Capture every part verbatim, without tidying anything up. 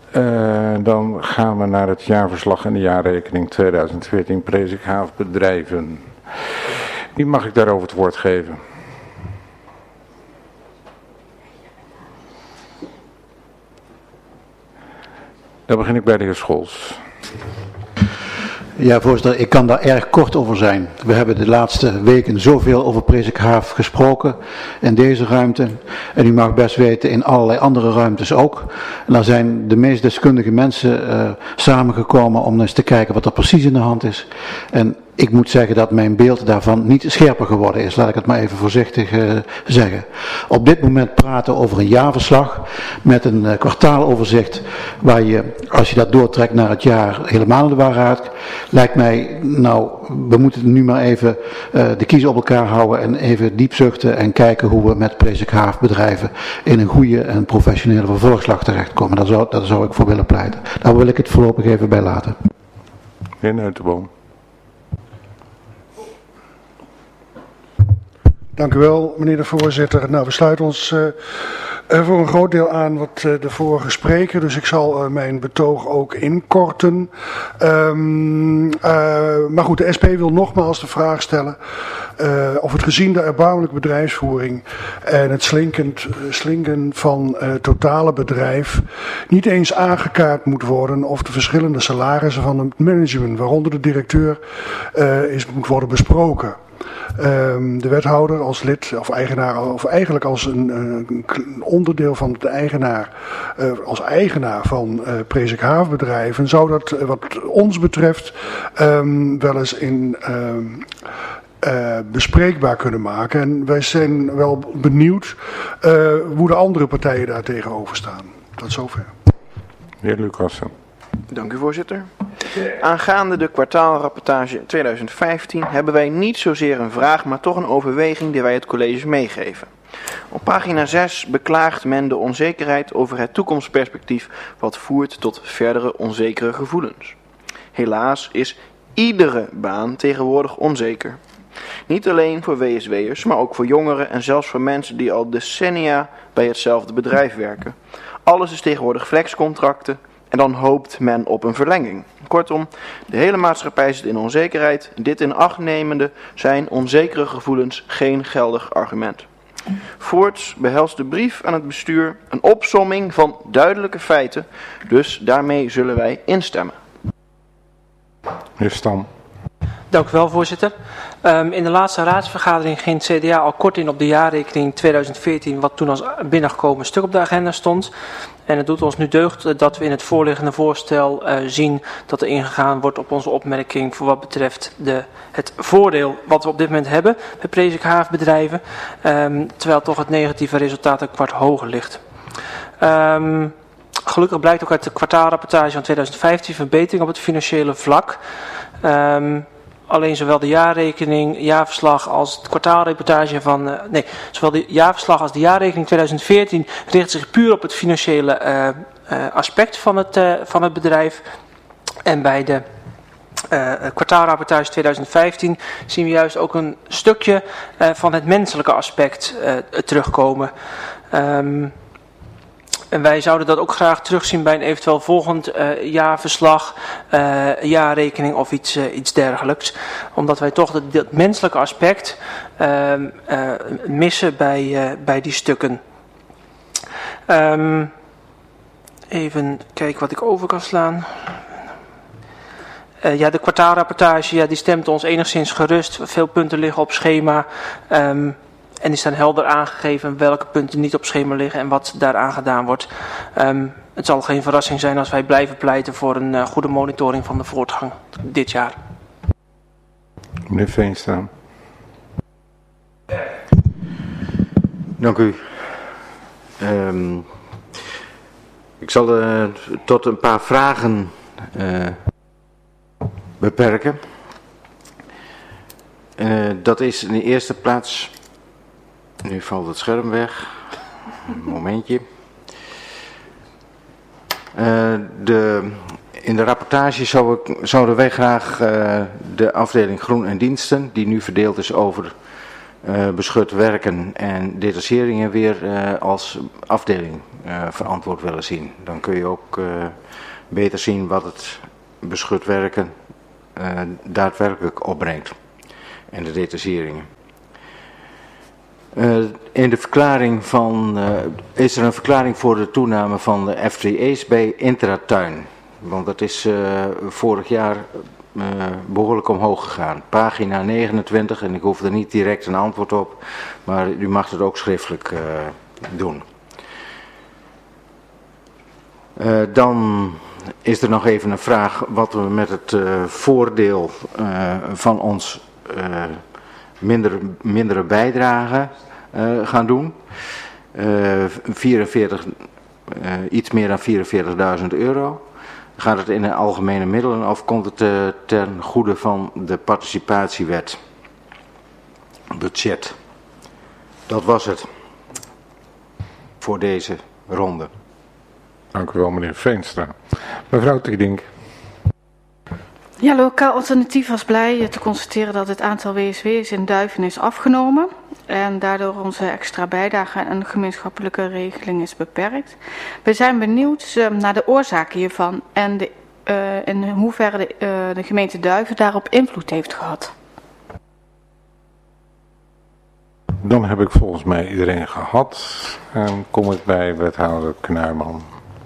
Uh, dan gaan we naar het jaarverslag en de jaarrekening tweeduizend veertien Presikhaaf-bedrijven. Wie mag ik daarover het woord geven? Dan begin ik bij de heer Scholz. Ja, voorzitter, ik kan daar erg kort over zijn. We hebben de laatste weken zoveel over Presikhaaf gesproken in deze ruimte. En u mag best weten in allerlei andere ruimtes ook. En daar zijn de meest deskundige mensen uh, samengekomen om eens te kijken wat er precies in de hand is. En ik moet zeggen dat mijn beeld daarvan niet scherper geworden is. Laat ik het maar even voorzichtig uh, zeggen. Op dit moment praten over een jaarverslag met een uh, kwartaaloverzicht waar je, als je dat doortrekt naar het jaar, helemaal de waarheid. Lijkt mij, nou, we moeten nu maar even uh, de kiezen op elkaar houden en even diep zuchten en kijken hoe we met Presikhaaf bedrijven in een goede en professionele vervolgslag terechtkomen. Daar zou, daar zou ik voor willen pleiten. Daar wil ik het voorlopig even bij laten. Heer Neutenboom. Dank u wel, meneer de voorzitter. Nou, we sluiten ons uh, voor een groot deel aan wat uh, de vorige spreker, dus ik zal uh, mijn betoog ook inkorten. Um, uh, maar goed, de S P wil nogmaals de vraag stellen uh, of het gezien de erbarmelijke bedrijfsvoering en het slinkend, uh, slinken van uh, totale bedrijf niet eens aangekaart moet worden of de verschillende salarissen van het management, waaronder de directeur, uh, is, moet worden besproken. Um, de wethouder als lid of eigenaar, of eigenlijk als een, een onderdeel van de eigenaar, uh, als eigenaar van uh, Presikhaaf-bedrijven, zou dat uh, wat ons betreft um, wel eens in um, uh, bespreekbaar kunnen maken. En wij zijn wel benieuwd uh, hoe de andere partijen daar tegenover staan. Tot zover. Heer Lucassen. Dank u, voorzitter. Aangaande de kwartaalrapportage tweeduizend vijftien hebben wij niet zozeer een vraag, maar toch een overweging die wij het college meegeven. Op pagina zes beklaagt men de onzekerheid over het toekomstperspectief wat voert tot verdere onzekere gevoelens. Helaas is iedere baan tegenwoordig onzeker. Niet alleen voor W S W'ers, maar ook voor jongeren en zelfs voor mensen die al decennia bij hetzelfde bedrijf werken. Alles is tegenwoordig flexcontracten. En dan hoopt men op een verlenging. Kortom, de hele maatschappij zit in onzekerheid. Dit in acht nemende zijn onzekere gevoelens geen geldig argument. Voorts behelst de brief aan het bestuur een opsomming van duidelijke feiten. Dus daarmee zullen wij instemmen. Heer Stam. Dank u wel, voorzitter. Um, in de laatste raadsvergadering ging het C D A al kort in op de jaarrekening tweeduizend veertien, wat toen als binnengekomen stuk op de agenda stond. En het doet ons nu deugd dat we in het voorliggende voorstel uh, zien dat er ingegaan wordt op onze opmerking voor wat betreft de, het voordeel wat we op dit moment hebben bij Presikhaaf-bedrijven, um, terwijl toch het negatieve resultaat een kwart hoger ligt. Um, gelukkig blijkt ook uit de kwartaalrapportage van tweeduizend vijftien verbetering op het financiële vlak. Um, Alleen zowel de jaarrekening, jaarverslag als het kwartaalreportage van, uh, nee, zowel de jaarverslag als de jaarrekening tweeduizend veertien richt zich puur op het financiële uh, uh, aspect van het, uh, van het bedrijf. En bij de uh, kwartaalrapportage tweeduizend vijftien zien we juist ook een stukje uh, van het menselijke aspect uh, terugkomen. Um, En wij zouden dat ook graag terugzien bij een eventueel volgend uh, jaarverslag, uh, jaarrekening of iets, uh, iets dergelijks. Omdat wij toch dat, dat menselijke aspect uh, uh, missen bij, uh, bij die stukken. Um, even kijken wat ik over kan slaan. Uh, ja, de kwartaalrapportage ja, die stemt ons enigszins gerust. Veel punten liggen op schema. Um, En die staan helder aangegeven welke punten niet op schema liggen en wat daaraan gedaan wordt. Um, het zal geen verrassing zijn als wij blijven pleiten voor een uh, goede monitoring van de voortgang dit jaar. Meneer Veenstra. Dank u. Um, ik zal uh, tot een paar vragen uh, beperken. Uh, dat is in de eerste plaats... Nu valt het scherm weg. Een momentje. Uh, de, in de rapportage zou ik, zouden wij graag uh, de afdeling Groen en Diensten, die nu verdeeld is over uh, beschut werken en detacheringen, weer uh, als afdeling uh, verantwoord willen zien. Dan kun je ook uh, beter zien wat het beschut werken uh, daadwerkelijk opbrengt. En de detacheringen. Uh, in de verklaring van, uh, is er een verklaring voor de toename van de F T E's bij Intratuin. Want dat is uh, vorig jaar uh, behoorlijk omhoog gegaan. Pagina negenentwintig, en ik hoef er niet direct een antwoord op, maar u mag het ook schriftelijk uh, doen. Uh, dan is er nog even een vraag wat we met het uh, voordeel uh, van ons uh, minder, mindere bijdrage uh, gaan doen. Uh, vierenveertig, uh, iets meer dan vierenveertigduizend euro. Gaat het in de algemene middelen of komt het uh, ten goede van de participatiewet? Budget. Dat was het voor deze ronde. Dank u wel, meneer Veenstra. Mevrouw Tiedink. Ja, Lokaal Alternatief was blij te constateren dat het aantal W S W's in Duiven is afgenomen. En daardoor onze extra bijdrage aan een gemeenschappelijke regeling is beperkt. We zijn benieuwd uh, naar de oorzaken hiervan en de, uh, in hoeverre de, uh, de gemeente Duiven daarop invloed heeft gehad. Dan heb ik volgens mij iedereen gehad. En kom ik bij wethouder Knuijman.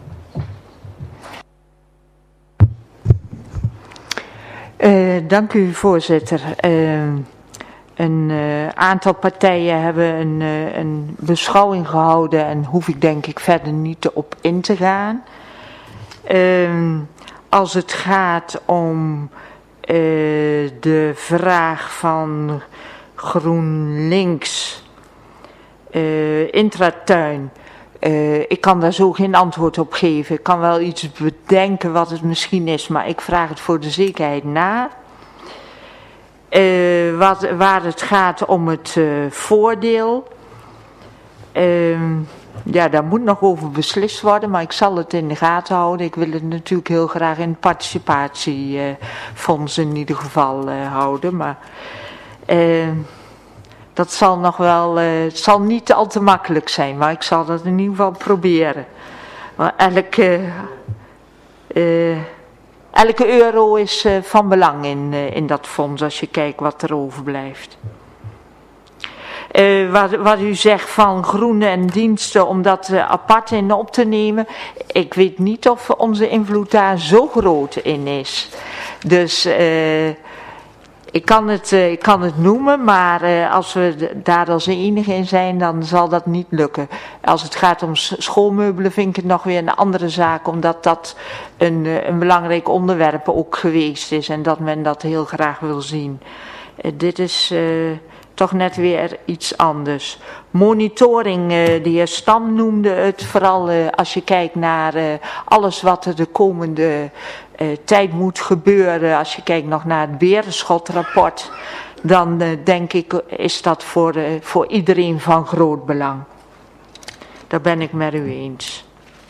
Uh, dank u, voorzitter. Uh, een uh, aantal partijen hebben een, uh, een beschouwing gehouden en hoef ik denk ik verder niet op in te gaan. Uh, als het gaat om uh, de vraag van GroenLinks, uh, Intratuin. Uh, ik kan daar zo geen antwoord op geven. Ik kan wel iets bedenken wat het misschien is, maar ik vraag het voor de zekerheid na. Uh, wat, waar het gaat om het uh, voordeel. Uh, ja, daar moet nog over beslist worden, maar ik zal het in de gaten houden. Ik wil het natuurlijk heel graag in het participatiefonds uh, in ieder geval uh, houden, maar... Uh, Dat zal nog wel, uh, het zal niet al te makkelijk zijn, maar ik zal dat in ieder geval proberen. Maar elke, uh, elke euro is uh, van belang in, uh, in dat fonds als je kijkt wat er overblijft. Uh, wat, wat u zegt van groene en diensten om dat uh, apart in op te nemen. Ik weet niet of onze invloed daar zo groot in is. Dus... Uh, Ik kan, het, uh, ik kan het noemen, maar uh, als we daar als enige in zijn, dan zal dat niet lukken. Als het gaat om schoolmeubelen vind ik het nog weer een andere zaak, omdat dat een, uh, een belangrijk onderwerp ook geweest is en dat men dat heel graag wil zien. Uh, dit is uh, toch net weer iets anders. Monitoring, uh, de heer Stam noemde het, vooral uh, als je kijkt naar uh, alles wat er de komende... Uh, tijd moet gebeuren, als je kijkt nog naar het Beerschot-rapport, dan uh, denk ik is dat voor, uh, voor iedereen van groot belang. Daar ben ik met u eens.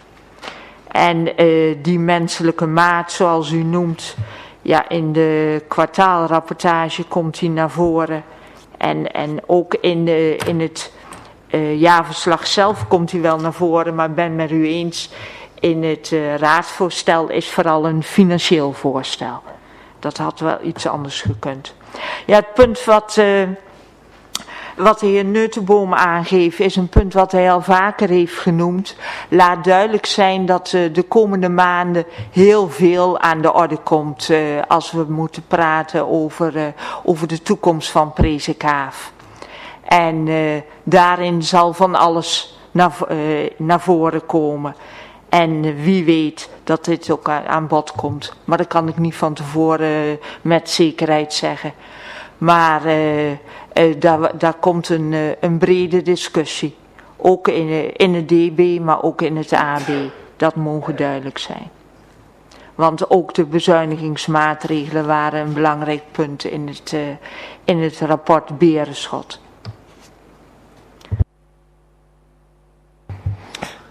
En uh, die menselijke maat, zoals u noemt, ja, in de kwartaalrapportage komt die naar voren. En, en ook in, de, in het uh, jaarverslag zelf komt die wel naar voren, maar ik ben met u eens... In het uh, raadsvoorstel is vooral een financieel voorstel. Dat had wel iets anders gekund. Ja, het punt wat, uh, wat de heer Neutenboom aangeeft is een punt wat hij al vaker heeft genoemd. Laat duidelijk zijn dat uh, de komende maanden heel veel aan de orde komt uh, als we moeten praten over, uh, over de toekomst van Presikhaaf. En uh, daarin zal van alles naar, uh, naar voren komen. En wie weet dat dit ook aan bod komt. Maar dat kan ik niet van tevoren met zekerheid zeggen. Maar uh, uh, daar, daar komt een, uh, een brede discussie. Ook in, uh, in het D B, maar ook in het A B. Dat mogen duidelijk zijn. Want ook de bezuinigingsmaatregelen waren een belangrijk punt in het, uh, in het rapport Berenschot.